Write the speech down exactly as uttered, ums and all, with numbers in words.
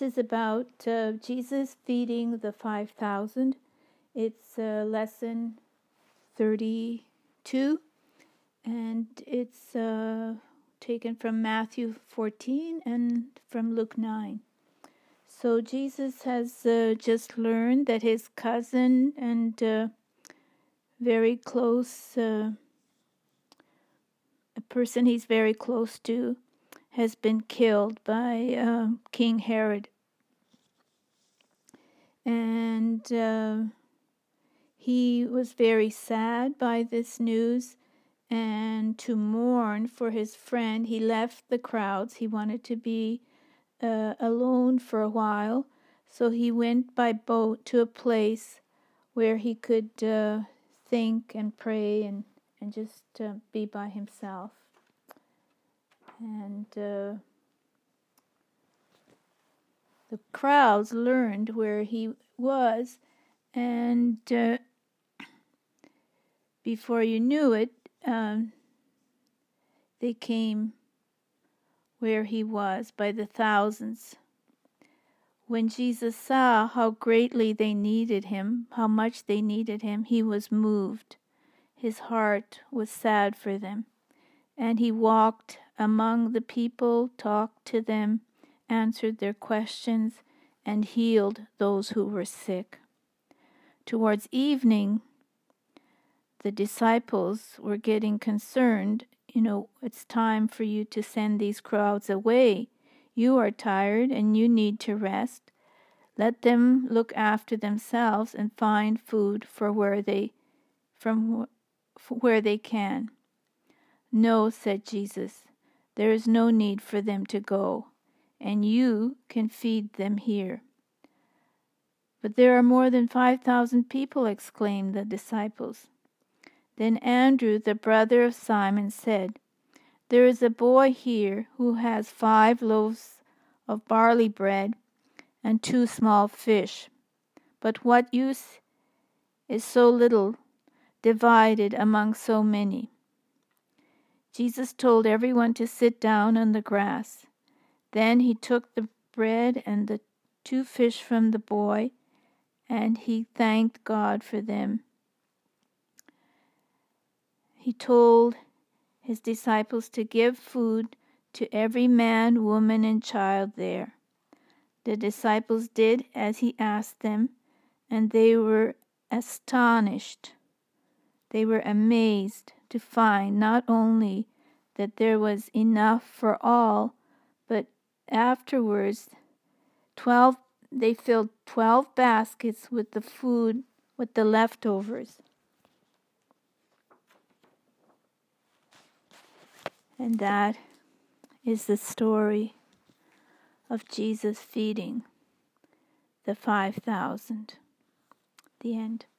this is about uh, Jesus feeding the five thousand. It's uh, lesson thirty-two, and it's uh, taken from Matthew fourteen and from Luke nine. So Jesus has uh, just learned that his cousin and uh, very close, uh, a person he's very close to, has been killed by uh, King Herod. And uh, he was very sad by this news, and to mourn for his friend, he left the crowds. He wanted to be uh, alone for a while, so he went by boat to a place where he could uh, think and pray and, and just uh, be by himself. And uh, the crowds learned where he was, and uh, before you knew it, um, they came where he was by the thousands. When Jesus saw how greatly they needed him, how much they needed him, he was moved. His heart was sad for them. And he walked among the people, talked to them, answered their questions, and healed those who were sick. Towards evening, the disciples were getting concerned. You know, it's time for you to send these crowds away. You are tired and you need to rest. Let them look after themselves and find food for where they, from where they can. No, said Jesus, there is no need for them to go, and you can feed them here. But there are more than five thousand people, exclaimed the disciples. Then Andrew, the brother of Simon, said, there is a boy here who has five loaves of barley bread and two small fish. But what use is so little divided among so many? Jesus told everyone to sit down on the grass. Then he took the bread and the two fish from the boy, and he thanked God for them. He told his disciples to give food to every man, woman, and child there. The disciples did as he asked them, and they were astonished. They were amazed to find not only that there was enough for all, but afterwards twelve they filled twelve baskets with the food, with the leftovers. And that is the story of Jesus feeding the five thousand. The end.